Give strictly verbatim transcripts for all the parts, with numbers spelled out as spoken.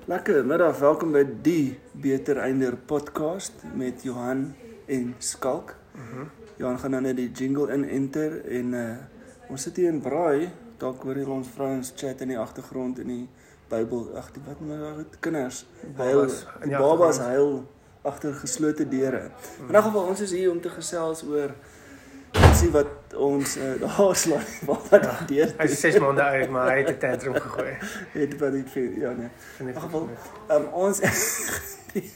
Lekker middag, welkom by die Beter Einder podcast met Johan en Skalk. Mm-hmm. Johan gaan nou net die jingle in enter en uh, ons sit hier in Braai, dalk hoor hier ons vrouens chat in die agtergrond in die Bybel, ag die wat maar goed kinders, Babas, huil, die babas huil agter geslote deure. Mm. In elk geval ons is hier om te gesels oor sien wat ons uh, daar slaan wat wat ja, deur. Hy is ses maande oud, maar hy het 'n tantrum gegooi. Het wat ek vir ja nee. In In geval um, ons die,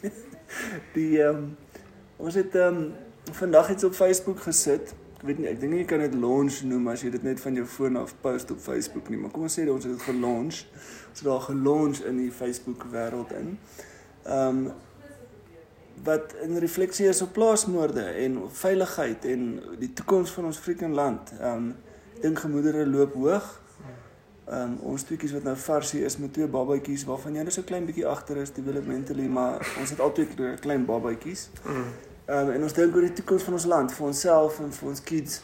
die um, ons het um, vandag iets op Facebook gesit. Ek weet nie, ek dink nie jy kan dit launch noem as jy dit net van jou foon af post op Facebook nie, maar kom ons sê ons het dit gelaunch. Ons het daar gelaunch in die Facebook wêreld in. Ehm um, wat in refleksie is op plaasmoorde en veiligheid en die toekoms van ons freaking land. Ehm um, ek dink gemoedere loop hoog. Ehm um, ons tweeetjies wat nou vars hier is met twee babatjies waarvan jy net so klein bietjie agter is developmentally, maar ons het altyd klein babatjies. Mm. Ehm um, en ons dink oor die toekoms van ons land, vir onsself en vir ons kids.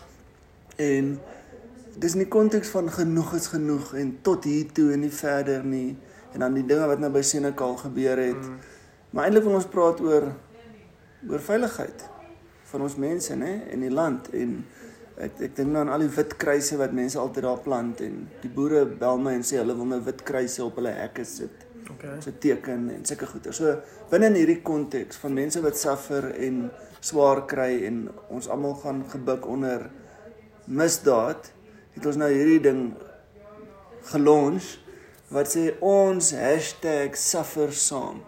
En dis in die konteks van genoeg is genoeg en tot hier toe en nie verder nie. En dan die dinge wat nou by Senekal gebeur het. Mm. Maar eintlik wil ons praat oor oor veiligheid van ons mense, né, in die land en ek ek dink nou aan al die wit kruise wat mense altyd daar plant en die boere bel my en sê hulle wil nou wit kruise op hulle hekke sit. Okay. So teken en sulke goeie. So binne in hierdie konteks van mense wat suffer en swaar kry en ons almal gaan gebuk onder misdaad, het ons nou hierdie ding gelaunch wat sê ons hashtag suffer saam.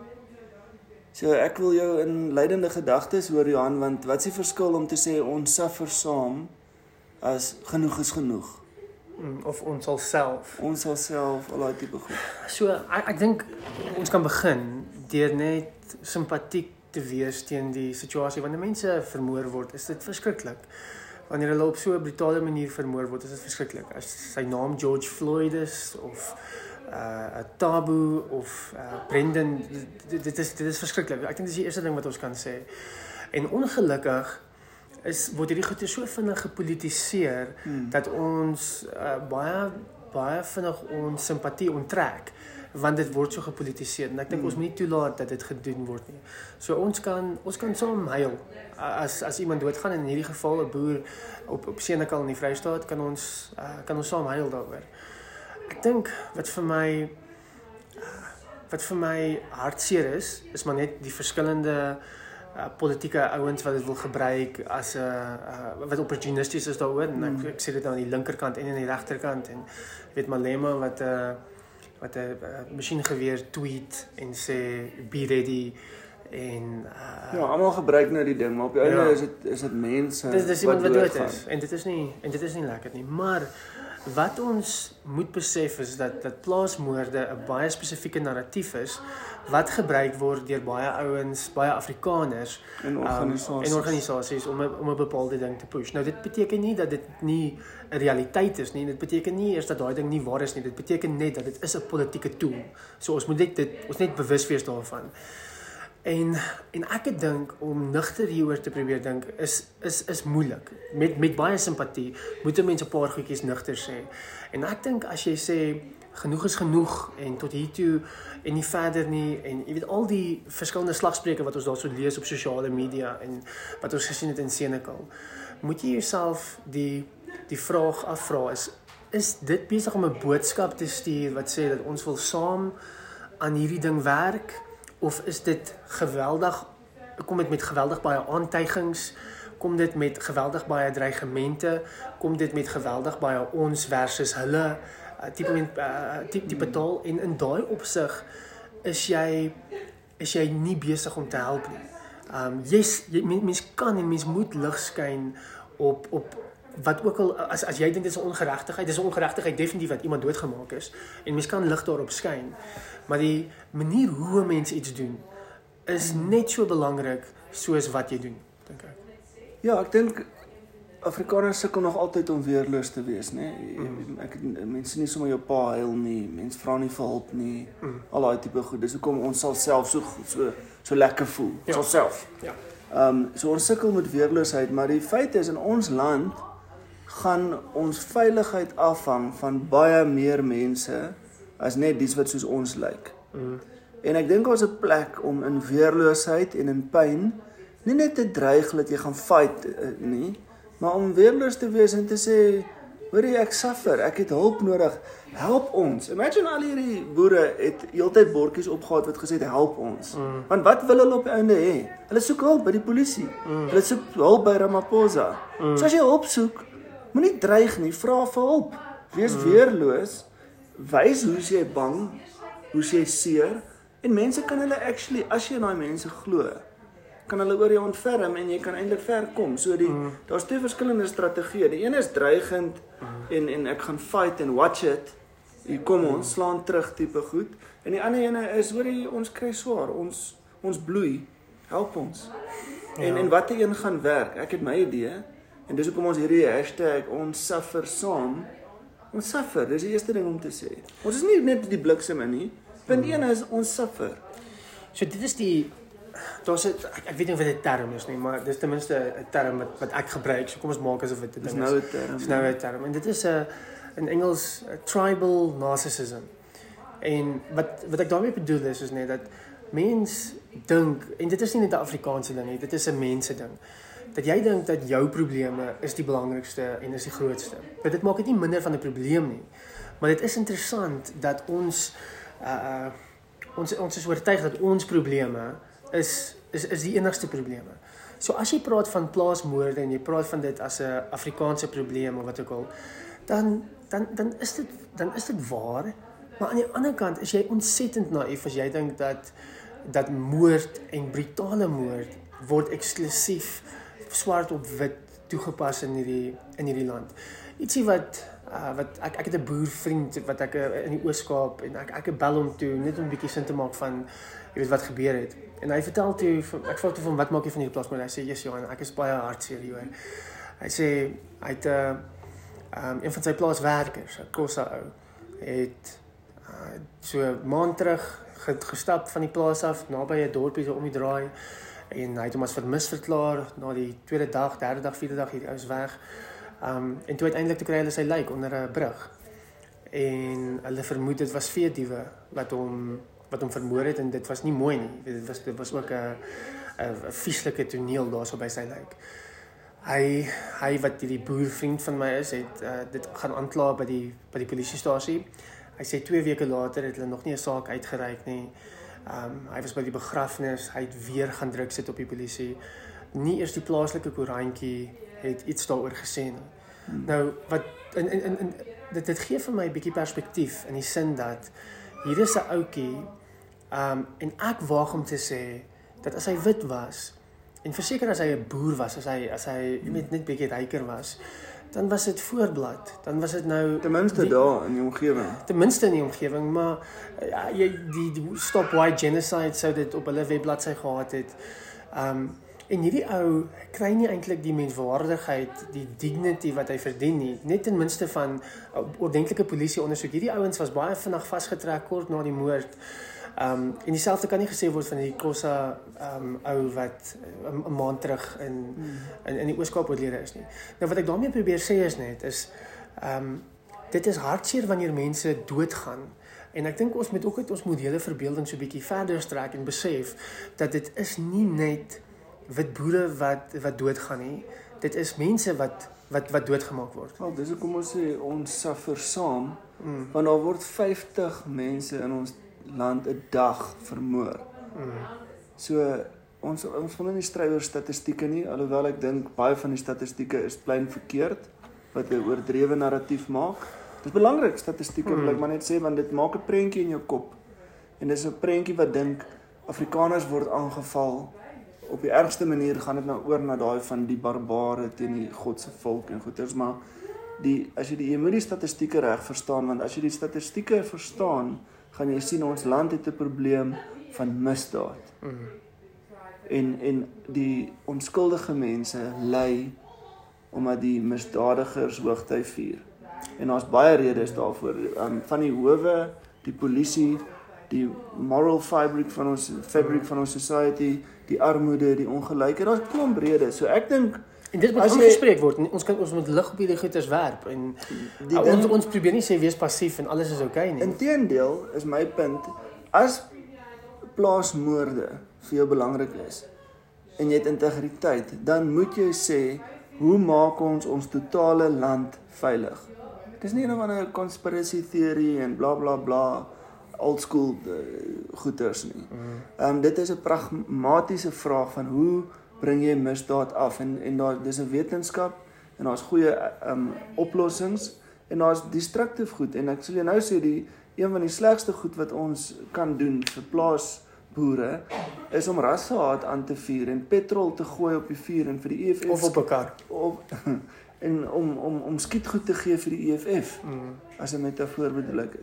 So ek wil jou in leidende gedagtes hoor Johan, want wat is die verskil om te sê ons suffer saam as genoeg is genoeg? Mm, of ons sal self. Ons sal self al daai tipe goed. So ek, ek dink ons kan begin deur net simpatiek te wees teen die situasie wanneer mense vermoor word, is dit verskriklik. Wanneer hulle op so 'n brutale manier vermoor word, is dit verskriklik. As sy naam George Floyd is of uh Tabu of uh Brendan, dit, dit is dit is verskriklik. Ek dink dis die eerste ding wat ons kan sê. En ongelukkig is word hierdie goeie so vinnig gepolitiseer hmm. dat ons uh, baie baie vinnig ons simpatie onttrek, want dit word so gepolitiseer en ek dink hmm. ons moet nie toelaat dat dit gedoen word nie. So ons kan ons kan saam huil as as iemand doodgaan, en in hierdie geval 'n boer op op Senekal in die Vrystaat, kan ons uh, kan ons saam huil daaroor. Ek dink wat vir my wat vir my hartseer is, is maar net die verskillende uh, politieke ouens wat dit wil gebruik as 'n uh, wat opportunisties is daaroor, en ek, ek sê dit nou aan die linkerkant en aan die regterkant, en weet Malema wat 'n uh, wat 'n uh, masjiengeweer tweet en sê be ready. En uh, ja, almal gebruik nou die ding, maar op die einde ja. is dit is dit mense dis, dis wat dood is, en dit is nie en dit is nie lekker nie, maar wat ons moet besef is dat dat plaasmoorde 'n baie spesifieke narratief is wat gebruik word deur baie ouens, baie Afrikaners en organisasies, um, en organisasies om 'n om 'n bepaalde ding te push. Nou dit beteken nie dat dit nie 'n realiteit is nie. Dit beteken nie eers dat daai ding nie waar is nie. Dit beteken net dat dit is 'n politieke tool. So ons moet net dit ons net bewus wees daarvan. En en ek dink om nugter hieroor te probeer dink is is is moeilik. Met met baie simpatie moet 'n mens 'n paar goedjies nugter sê. En ek dink as jy sê genoeg is genoeg en tot hier toe en nie verder nie, en jy weet al die verskillende slagspreuke wat ons daarso lees op sosiale media en wat ons gesien het in Senekal, moet jy jouself die die vraag afvra, is is dit besig om 'n boodskap te stuur wat sê dat ons wil saam aan hierdie ding werk? Of is dit geweldig, kom dit met geweldig baie aantuigings, kom dit met geweldig baie dreigemente, kom dit met geweldig baie ons versus hulle, tipe uh, tipe, tipe taal, en in daai opsig is jy is jy nie besig om te help nie. Um yes, jy, mens kan en mens moet lig skyn op op wat ook al as as jy dink dit is 'n ongeregtigheid, dis 'n ongeregtigheid definitief wat iemand doodgemaak is, en mens kan lig daarop skyn. Maar die manier hoe mense iets doen is net so belangrik soos wat jy doen, dink ek. Ja, ek dink Afrikaners sukkel nog altyd om weerloos te wees, né? Mm. Ek mense nie sommer jou pa huil nie, mense vra nie vir hulp nie, mm. al daai tipe goed. Dis hoekom ons sal self so so so lekker voel, ja. Sal self. Ja. Ehm um, so ons sukkel met weerloosheid, maar die feit is in ons land gaan ons veiligheid afhang van baie meer mense as net dies wat soos ons lyk. Mm. En ek dink ons 'n plek om in weerloosheid en in pyn nie net te dreig dat jy gaan fight nie, maar om weerloos te wees en te sê, hoorie, ek suffer, ek het hulp nodig, help ons. Imagine al hierdie boere het heeltyd bordjies opgehad wat gesê het, help ons. Mm. Want wat wil hulle op die einde hê? Hulle soek hulp by die polisie. Mm. Hulle soek hulp by Ramaphosa. Mm. So as jy hulp soek, moenie dreig nie, vra vir hulp. Wees mm. weerloos, wys hoe's jy bang, hoe's jy seer, en mense kan hulle actually, as jy in daai mense glo, kan hulle oor jou ontferm en jy kan eintlik ver kom. So die mm. daar's twee verskillende strategieë. Die een is dreigend mm. en en ek gaan fight en watch it. Hier kom ons, mm. slaan terug tipe goed. En die ander ene is hoor jy ons kry swaar, ons ons bloei, help ons. Ja. En en watter een gaan werk? Ek het my idee en dis hoekom ons hierdie hashtag ons suffer saam. Ons suffer, dis die eerste ding om te sê. Ons is nie net die bliksem in nie. Punt een is ons suffer. So dit is die Daar's 'n ek, ek weet nie of dit 'n term is nie, maar dis ten minste 'n term wat wat ek gebruik. So kom ons maak asof dit 'n ding is. Dis nou 'n term. Dis nou 'n term. En dit is 'n in Engels a tribal narcissism. En wat wat ek daarmee bedoel is is net dat mens dink en dit is nie net 'n Afrikaanse ding nie, dit is 'n mense ding. Dat jy dink dat jou probleme is die belangrikste en is die grootste. Maar dit maak dit nie minder van 'n probleem nie. Maar dit is interessant dat ons uh ons ons is oortuig dat ons probleme is is is die enigste probleme. So as jy praat van plaasmoorde en jy praat van dit as 'n Afrikaanse probleem of wat ook al, dan dan dan is dit dan is dit waar, maar aan die ander kant is jy ontsettend naïef as jy dink dat dat moord en brutale moord word eksklusief swart op wit toegepas in hierdie in hierdie land. Ietsie wat uh, wat ek ek het 'n boervriend wat ek uh, in die Oos-Kaap en ek ek bel hom toe net om 'n bietjie sin te maak van jy weet wat gebeur het. En hy vertel toe ek vra toe van wat maak jy van hierdie plaasmoord? Hy sê yes Johan, ek is baie hartseer hier. Hy sê hy het 'n uh, um, een van sy plaaswerkers, 'n Kossa ou, het uh, so 'n maand terug gestap van die plaas af naby 'n dorpie so om die draai en hy het hom as vermis verklaar na die tweede dag, derde dag, vierde dag hierdie ou is weg. Um, en toe uiteindelik toe kry hulle sy lyk onder 'n brug. En hulle vermoed dit was veediewe wat hom wat hom vermoor het en dit was nie mooi nie. Dit was dit was ook 'n 'n vieslike toneel daarso by sy lyk. Hy hy wat hierdie boervriend van my is, het uh, dit gaan aankla by die by die polisiestasie. Hy sê twee weke later het hulle nog nie 'n saak uitgereik nie. Um, hy was by die begrafnis, hy het weer gaan druk sit op die polisie. Nie eers die plaaslike koerantjie het iets daaroor gesê nie. Hmm. Nou wat in in in dit dit gee vir my 'n bietjie perspektief in die sin dat hier is 'n ouetjie um, en ek waag om te sê dat as hy wit was en verseker as hy 'n boer was, as hy as hy hmm. net net bietjie ryker was, dan was dit voorblad. Dan was dit nou ten minste die, daar in die omgewing. Ten minste in die omgewing, maar ja, jy die, die Stop White Genocide sou dit op hulle webbladsy gehad het. Um en hierdie ou kry nie eintlik die menswaardigheid, die dignity wat hy verdien nie. Net ten minste van ordentlike polisie ondersoek. Hierdie ouens was baie vinnig vasgetrek kort na die moord. Um en dieselfde kan nie gesê word van die Kossa um ou wat 'n maand terug in in in die Oos-Kaap oorlede is nie. Nou wat ek daarmee probeer sê is net is um dit is hartseer wanneer mense doodgaan. En ek dink ons moet ook uit ons modelle verbeelding so 'n bietjie verder strek en besef dat dit is nie net wit boere wat wat doodgaan nie. Dit is mense wat wat wat doodgemaak word. Wel, dis hoekom ons sê ons suffer saam, mm. want daar word vyftig mense in ons land 'n dag vermoor. Mm. So ons ons wil nie stry oor statistieke nie, alhoewel ek dink baie van die statistieke is plain verkeerd wat 'n oordrewe narratief maak. Dit is belangrik statistieke, mm. wil ek maar net sê, want dit maak 'n prentjie in jou kop. En dis 'n prentjie wat dink Afrikaners word aangeval. Op die ergste manier gaan dit nou oor na daai van die barbare teen die God se volk en goeters, maar die as jy die jy moet die statistieke reg verstaan, want as jy die statistieke verstaan, gaan jy sien ons land het 'n probleem van misdaad. Mm. En en die onskuldige mense ly omdat die misdadigers hoogtyd vier. En daar's baie redes daarvoor, um, van die howe, die polisie, die moral fabric van ons fabric van ons society, die armoede, die ongelykheid, daar's 'n klomp redes. So ek dink en dit moet aangespreek word. Ons kan ons moet lig op hierdie goeters werp en die, ons ons probeer nie sê wees passief en alles is oukei okay nie. Inteendeel is my punt, as plaasmoorde vir jou belangrik is, en jy het integriteit, dan moet jy sê, hoe maak ons ons totale land veilig? Het is nie een of ander conspiracy theory en bla bla bla, old school uh, goeters nie. Mm. Um, dit is 'n pragmatiese vraag van hoe bring jy misdaad af, en, en daar, dis 'n wetenskap, en daar's goeie um, oplossings, en daar's destructief goed, en ek sal jou nou sê, die, een van die slegste goed wat ons kan doen vir plaasboere, is om rassehaat aan te vuur, en petrol te gooi op die vuur, en vir die E F F... Of op 'n kar. Of, en om, om, om skietgoed te gee vir die E F F, mm. as 'n metafoor bedoel ek het.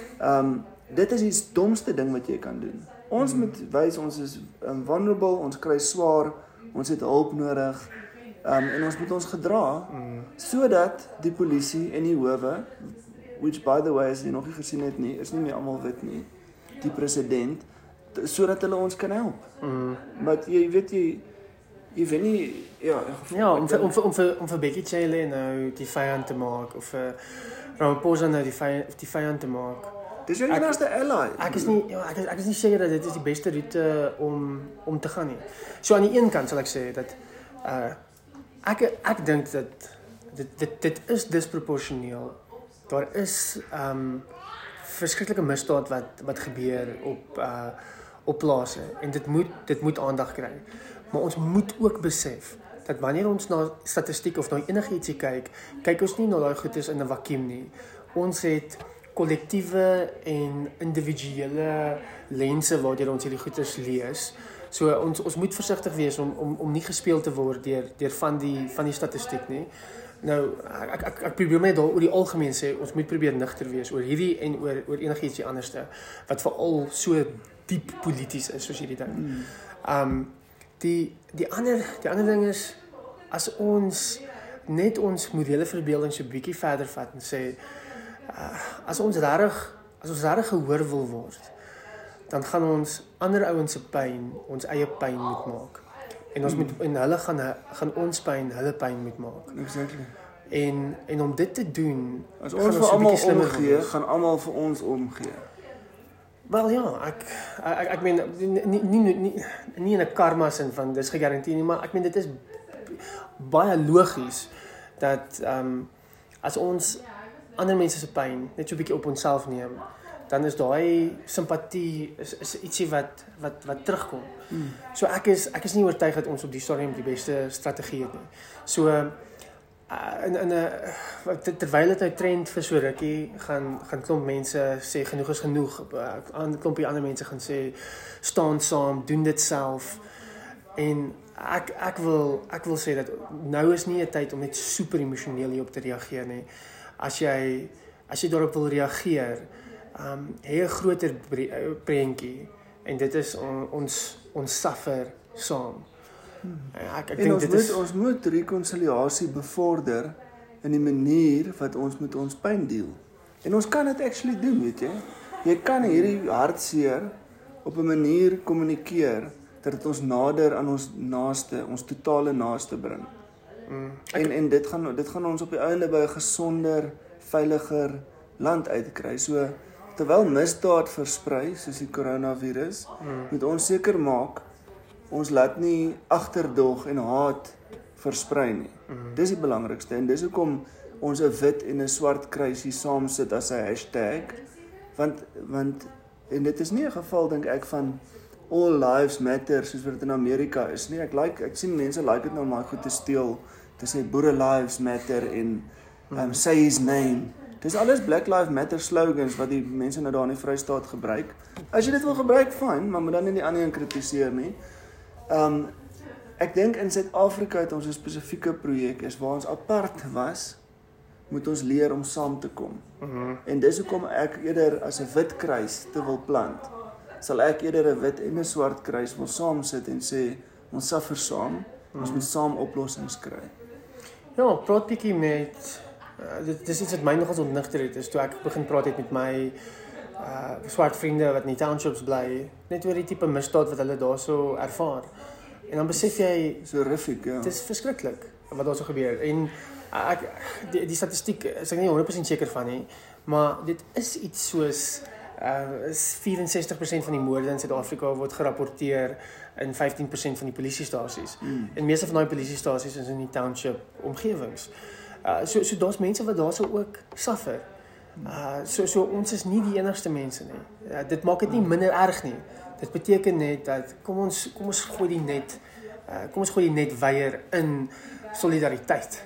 Um, dit is die domste ding wat jy kan doen. Ons mm. moet wys, ons is um, vulnerable, ons kry swaar, ons het hulp nodig, um, en ons moet ons gedra, mm. sodat die polisie en die howe, which by the way, as jy nog nie gesien het nie, is nie meer almal wit nie, die president, sodat hulle ons kan help. Mm. Maar jy weet jy, jy weet nie, ja, ja om vir, om vir, om vir, om vir Becky Cele nou die vyand te maak, of vir Ramaphosa nou die vyand, die vyand te maak. Dis jou enigste ally. Ek is nie, ja, ek is, ek is nie seker dat dit is die beste route om, om te gaan nie. So aan die een kant sal ek sê, dat, uh, ek, ek dink dat, dit, dit, dit is disproportioneel. Daar is um, verskriklike misdaad wat, wat gebeur op, uh, op plase, en dit moet, dit moet aandag kry. Maar ons moet ook besef, dat wanneer ons na statistiek of na enigietsie kyk, kyk ons nie na daai goedes in 'n vakuum nie. Ons het kollektiewe en individuele lense waardeur ons hierdie goedes lees. So ons ons moet versigtig wees om om om nie gespeel te word deur deur van die van die statistiek nie. Nou ek ek ek probeer net daar oor die algemeen sê, ons moet probeer nigter wees oor hierdie en oor oor enigietsie anderste wat veral so diep polities is soos hierdie ding. Mm. Um die die ander die ander ding is, as ons net ons morele verbeelding so bietjie verder vat en sê, uh, as ons regtig as ons regtig gehoor wil word, dan gaan ons ander ouens se pyn ons eie pyn moet maak. En ons mm. moet en hulle gaan gaan ons pyn hulle pyn moet maak. Exactly. En en om dit te doen, as ons vir almal omgee, gaan almal vir ons omgee. Wel ja, ek ek ek meen nie nie nie nie in 'n karma sin van dis gegarandeer nie, maar ek meen dit is baie logies dat ehm um, as ons ander mense se pyn net so 'n bietjie op onsself neem, dan is daai simpatie is is ietsie wat wat wat terugkom. Hmm. So ek is ek is nie oortuig dat ons op die stadium die beste strategie het nie. So uh, in in 'n uh, terwyl dit nou trend vir so rukkie gaan gaan klomp mense sê genoeg is genoeg. 'n uh, Klompie ander mense gaan sê staan saam, doen dit self. En ek ek wil ek wil sê dat nou is nie 'n tyd om net super emosioneel hierop te reageer nie. As jy as jy daarop wil reageer, um hê 'n groter prentjie, en dit is on, ons ons suffer saam. Hmm. Ek ek dink dit moet, is ons moet rekonsiliasie bevorder in die manier wat ons met ons pyn deel. En ons kan dit actually doen, weet jy? Jy kan hierdie hartseer op 'n manier kommunikeer dat dit ons nader aan ons naaste, ons totale naaste bring. Mm. En en dit gaan dit gaan ons op die einde by 'n gesonder, veiliger land uitkry. So terwyl misdaad versprei soos die koronavirus, mm. moet ons seker maak ons laat nie agterdog en haat versprei nie. Mm. Dis die belangrikste, en dis hoekom ons 'n wit en 'n swart kruisie saam sit as 'n hashtag, want want en dit is nie 'n geval dink ek van all lives matter soos wat dit in Amerika is nie. Ek like ek sien mense like dit nou maar goed te steel, te sê boere lives matter en um, say his name. Dis alles Black Lives Matter slogans wat die mense nou daar in die Vrystaat gebruik. As jy dit wil gebruik, fyn, maar moet dan nie die ander een kritiseer nie. Um ek dink in Suid-Afrika het ons 'n spesifieke projek is waar ons apart was, moet ons leer om saam te kom. Mm-hmm. En dis hoekom ek eerder as 'n wit kruis te wil plant, sal ek eerder 'n wit en 'n swart kruis wil saam sit en sê ons suffer saam, mm-hmm. ons moet saam oplossings kry. Ja, praat bietjie met uh, dit dis iets wat my nogals ontnigter het, is toe ek begin praat het met my uh swart vriende wat in die townships bly, net oor die tipe misdaad wat hulle daarso ervaar. En dan besef jy, so horrific, ja. Dit is verskriklik wat daarso gebeur. En uh, ek die, die statistiek is ek nie honderd persent seker van nie, maar dit is iets soos uh, is vyf en sestig persent van die moorde in Suid-Afrika word gerapporteer in vyftien persent van die polisiestasies. Mm. En meeste van daai polisiestasies is in die township omgewings. Uh, so so daar's mense wat daarso ook suffer. Uh, so so ons is nie die enigste mense nie. Uh, dit maak dit nie minder erg nie. Dit beteken net dat kom ons kom ons gooi die net uh, kom ons gooi die net weier in solidariteit.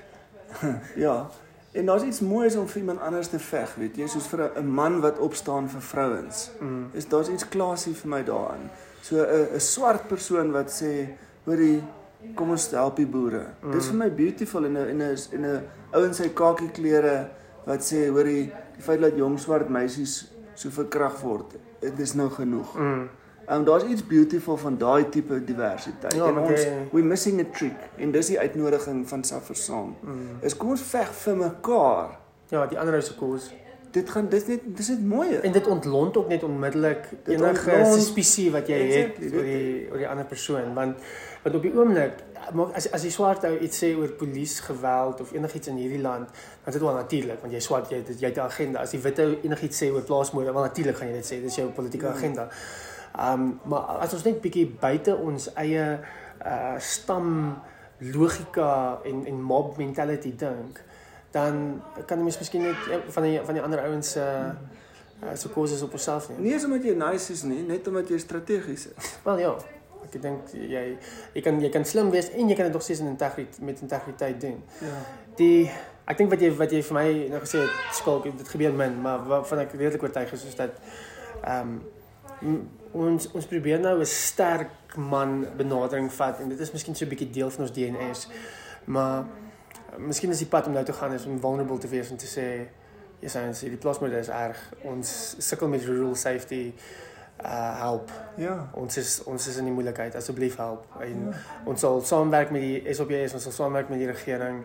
Ja. En daar's iets moois om vir iemand anders te veg, weet jy, soos vir 'n man wat opstaan vir vrouens. Mm. Is daar's iets klasie vir my daarin. So 'n 'n swart persoon wat sê, hoorie, kom ons help die boere. Mm. Dis vir my beautiful en 'n en 'n en 'n ou in sy kakie klere wat sê, hoorie, die feit dat jong swart meisies so verkragt word, dit is nou genoeg. Mm. Um, daar's iets beautiful van daai tipe diversiteit. Ja, en ons die... we missing a trick en dis die uitnodiging van Suffer Saam. Mm. Is kom ons veg vir mekaar. Ja, die ander se koers. Dit gaan dis net dis net mooi. En dit ontlont ook net onmiddellik enige suspisie wat jy exactly, het oor die oor die ander persoon, want want op die oomblik as as jy swart ou iets sê oor polisie geweld of enigiets in hierdie land, dan is dit wel natuurlik want jy swart jy jy het 'n agenda. As die wit ou enigiets sê oor plaasmoorde, wel natuurlik gaan jy dit sê, dis jou politieke ja. agenda. Um, maar as ons net bietjie buite ons eie uh, stam logika en en mob mentality dink, dan kan jy miskien net van die van die ander ouens se uh, uh, se koses op jouself neem. Nie eens omdat jy nice is nie, net omdat jy strategies is. Wel ja, ek dink jy jy kan jy kan slim wees en jy kan dit nog steeds in integriteit met integriteit doen. Ja. Die ek dink wat jy wat jy vir my nou gesê het, skalk dit gebeur min, maar waarvan ek redelik oortuig is soos dat ehm um, ons ons probeer nou 'n sterk man benadering vat en dit is miskien so 'n bietjie deel van ons D N S, maar miskien is die pad om nou te gaan is om vulnerable te wees en te sê jy sê ons die plaasmoorde is erg, ons sukkel met rural safety, uh help. Ja. Ons is ons is in die moeilikheid, asseblief help. En ja. ons sal saamwerk met die S A P S, ons sal saamwerk met die regering.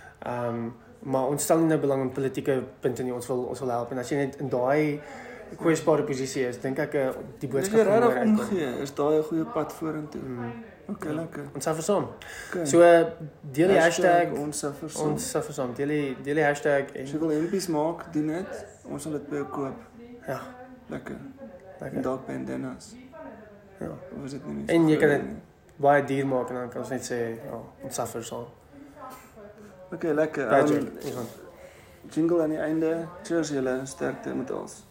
Um maar ons stel nie nou belang in politieke punte nie, ons wil ons wil help en as jy net in daai kwesbare posisie is, dink ek die boodskap van môre uitkom. Is daai 'n goeie pad vorentoe. Mm. Okay, lekker. Ons Suffer Saam. Okay. So deel die hashtag, hashtag ons Suffer Saam. Ons Suffer Saam. Deel die deel die hashtag en as jy wil hempies maak, doen dit. Ons sal dit by jou koop. Ja, lekker. Lekker. Dalk bandanas. Ja, of is dit nie? En jy kan dit baie duur maak en dan kan ons net sê, ja, ons Suffer Saam. Okay, lekker. Um, jingle aan die einde. Cheers julle, sterkte met ons.